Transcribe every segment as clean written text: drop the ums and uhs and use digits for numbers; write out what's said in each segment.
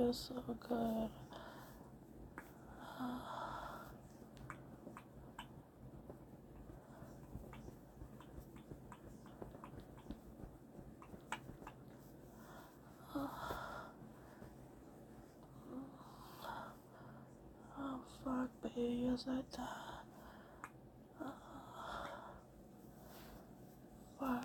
feels so good. Oh fuck, baby, yes I died. Fuck.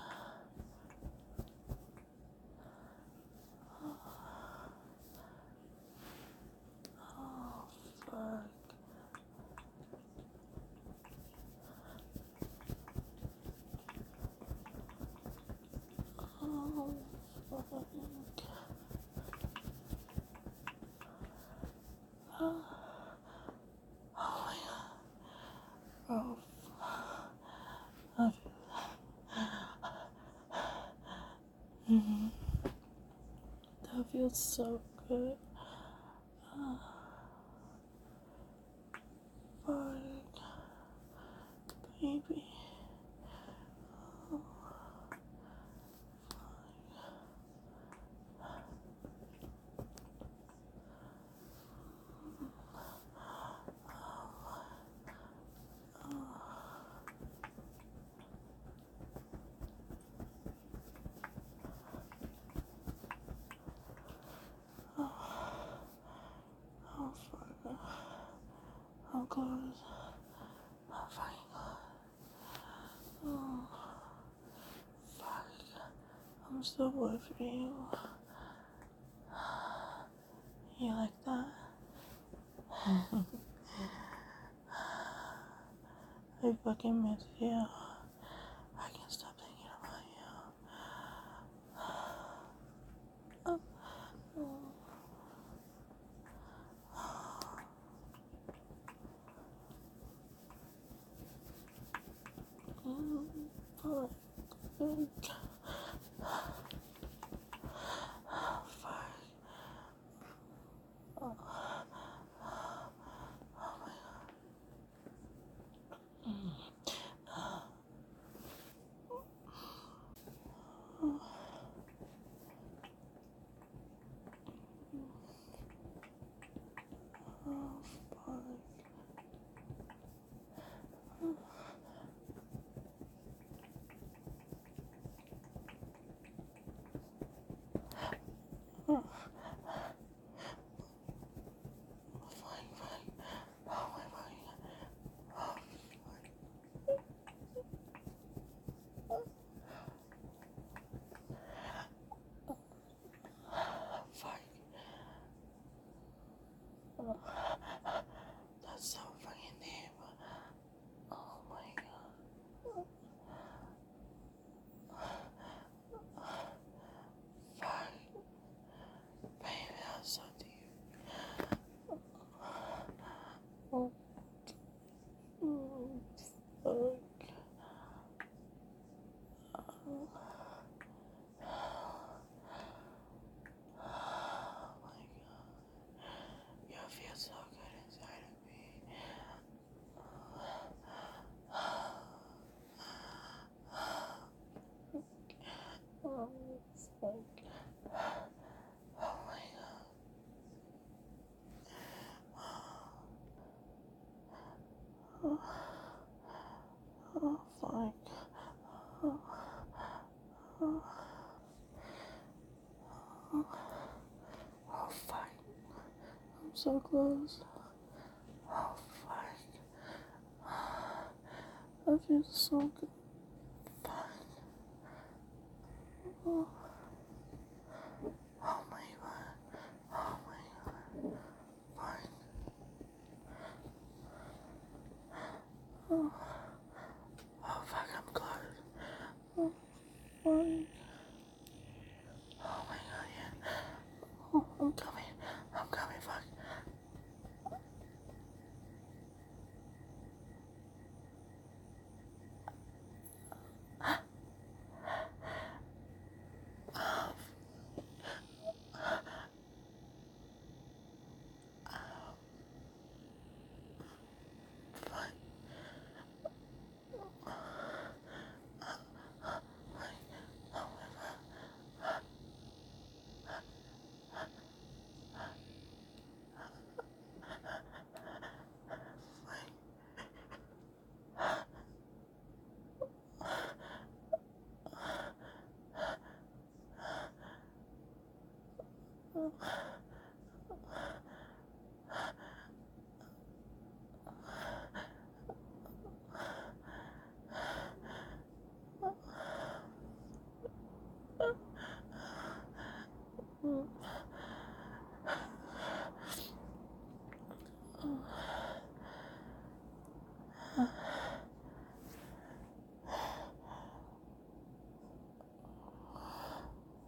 Oh fuck. Oh fuck. Oh my god. Oh fuck. That feels so good. Fuck. Baby. Oh fuck. I'm close. I'm fucking close. Oh fuck. I'm still with you. You like that? I fucking miss you. I can't stop thinking about you. Fuck. Fuck. Oh. That's so fucking deep. Oh my god. Fuck. Baby, that's so deep. Oh. Fuck. Oh my god. You feel so good inside of me. Oh, fuck. Oh my god. Oh, oh fuck. Oh, oh, oh, oh fuck. I'm so close. Oh fuck. That feels so good. Fuck. Oh, oh my god. Oh my god. Fuck. Oh, oh fuck, I'm close. Oh, fuck.